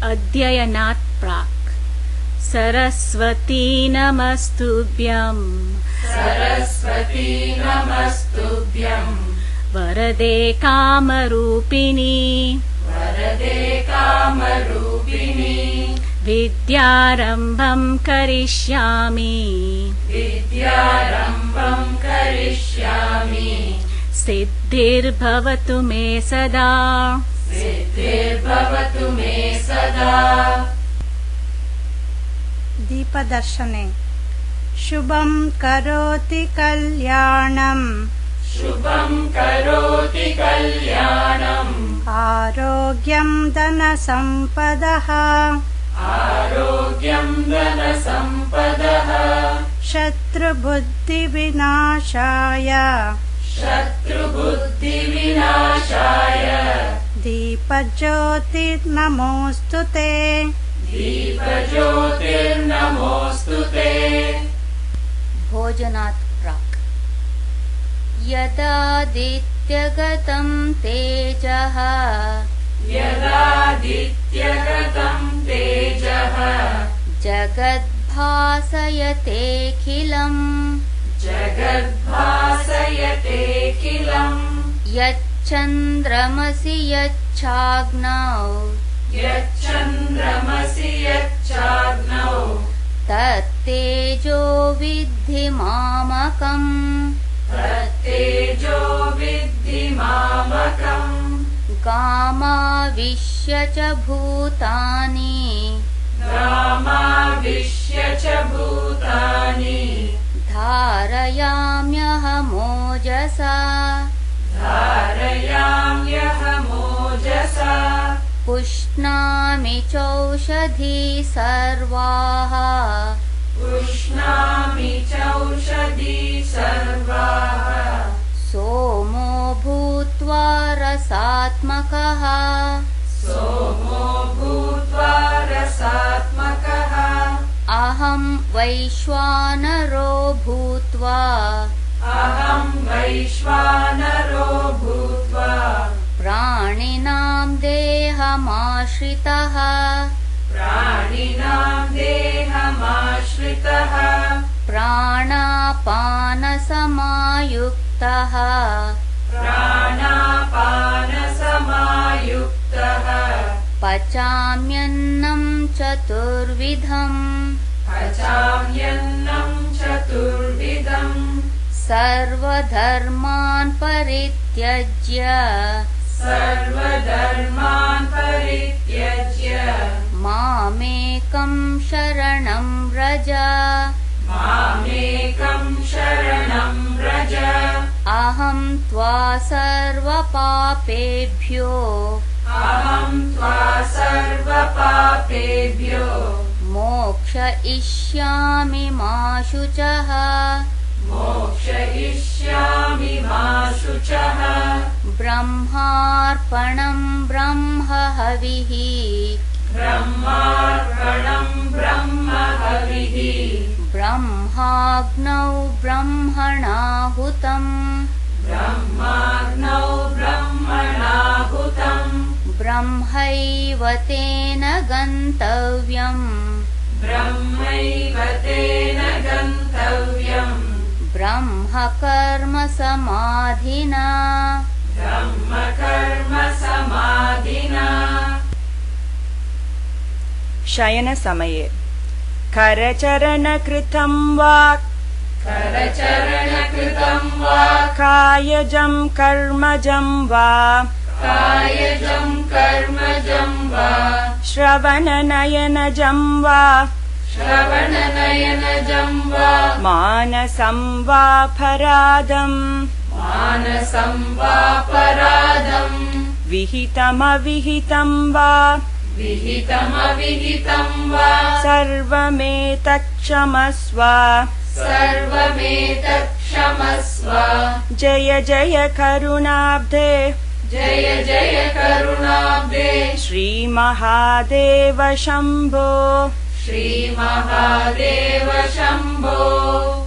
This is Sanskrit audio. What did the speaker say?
अध्ययनात् प्राक्। सरस्वती नमस्तुभ्यं सरस्वती नमस्तुभ्यं वरदे कामरूपिणी वरदे कामरूपिणी विद्यारम्भं करिष्यामि विद्यारम्भं करिष्यामि सिद्धिर्भवतु मे सदा सिद्धिर्भवतु मे सदा। दीपदर्शने शुभं करोति कल्याणं शुभं करोति कल्याणम् आरोग्यं धनसम्पदः आरोग्यं धनसम्पदः शत्रुबुद्धिविनाशाय शत्रुबुद्धिविनाशाय दीपज्योतिर्नमोऽस्तुते दीपज्योतिर्नमोऽस्तुते। भोजनात् प्राक्। यदादित्यगतं तेजः यदादित्यगतं तेजः जगद्भासयतेऽखिलम् जगद्भासयतेऽखिलम् यच्चन्द्रमसि यच्छाग्नौ यच्चन्द्रमसि यच्चाग्नौ तत्तेजो विद्धि मामकम् तत्तेजो विद्धि मामकम् गामाविश्य च भूतानि गामाविश्य च भूतानि धारयाम्यहमोजसा धारयाम्यहमोजसा पुष्णामि चौषधी सर्वाः पुष्णामि चौषधी सर्वाः सोमो भूत्वा रसात्मकः सोमो भूत्वा रसात्मकः अहं वैश्वानरो भूत्वा अहं वैश्वानरो भूत्वा प्राणिनां देहमाश्रितः प्राणिनां देहमाश्रितः प्राणापानसमायुक्तः प्राणापानसमायुक्तः पचाम्यन्नं चतुर्विधम् पचाम्यन्नं चतुर्विधम् सर्वधर्मान् परित्यज्य सर्वधर्मान् परित्यज्य मामेकं शरणं व्रज मामेकं शरणं व्रज अहं त्वा सर्वपापेभ्यो अहं त्वा सर्वपापेभ्यो मोक्षयिष्यामि मा शुचः मोक्षयिष्यामि मा शुचः ब्रह्मार्पणं ब्रह्महविः ब्रह्मार्पणं ब्रह्महविः ब्रह्माग्नौ ब्रह्मणाहुतम् ब्रह्माग्नौ ब्रह्मणाहुतम् ब्रह्मैव तेन गन्तव्यम् ब्रह्मैव तेन गन्तव्यम् ब्रह्मकर्म समाधिना ब्रह्मकर्म समाधिना। शयनसमये करचरणकृतं वा करचरणकृतं वा कायजं कर्मजं वा कायजं कर्मजं वा श्रवणनयनजं वा श्रवणनयनजं वा मानसं वा परादम् मानसं वा परादम् विहितमविहितं वा विहितमविहितं वा सर्वमेतत्क्षमस्व सर्वमेतत्क्षमस्व जय जय करुणाब्धे जय जय करुणाब्धे श्रीमहादेव शम्भो श्रीमहादेव शम्भो।